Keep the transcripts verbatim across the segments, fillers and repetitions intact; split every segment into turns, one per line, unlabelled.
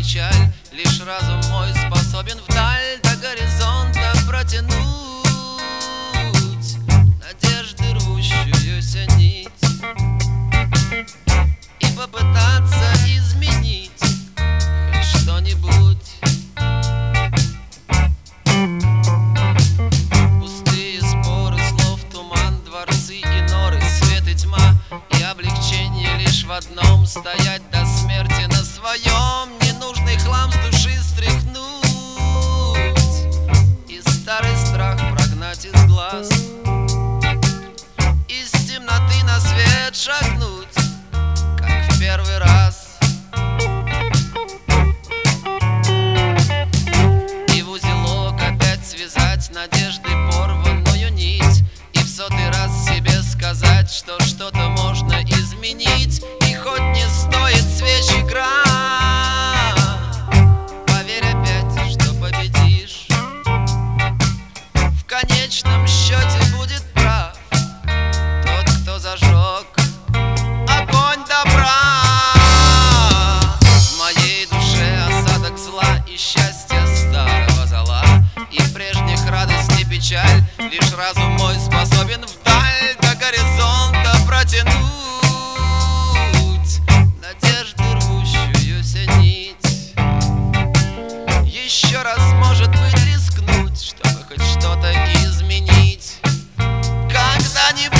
печаль. Лишь разум мой способен вдаль до горизонта протянуть надежды рвущуюся нить и попытаться изменить хоть что-нибудь. Пустые споры слов, туман, дворцы и норы, свет и тьма и облегчение лишь в одном: стоять до смерти на своем, ненужный хлам с души стряхнуть и старый страх прогнать из глаз, из темноты на свет шагнуть, как в первый раз. И в узелок опять связать надежды порванную нить, и в сотый раз себе сказать, что что-то можно изменить, и хоть не стоит свеч игра, поверь опять, что победишь. В конечном счете будет прав тот, кто зажег огонь добра. В моей душе осадок зла и счастья старого зола, и прежних радость и печаль. Лишь разум мой способен вдаль до горизонта протянуть надежды рвущуюся нить. Еще раз, может быть, рискнуть, чтобы хоть что-то изменить когда-нибудь.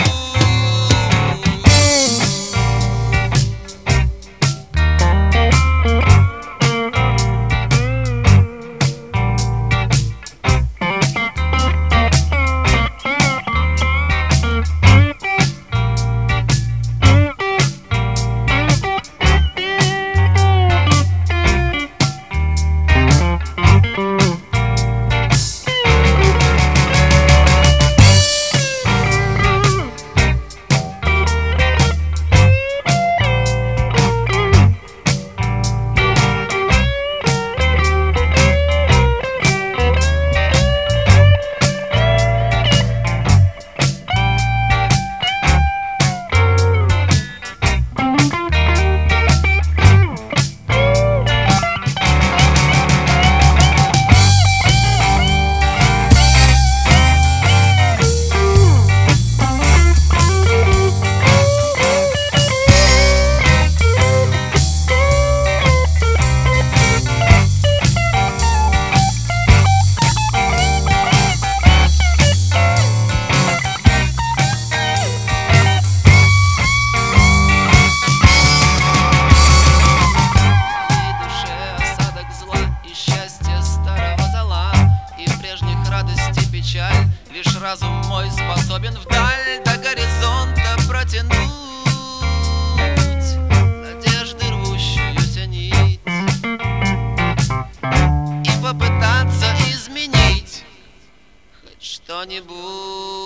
Лишь разум мой способен вдаль до горизонта протянуть надежды рвущуюся нить и попытаться изменить хоть что-нибудь.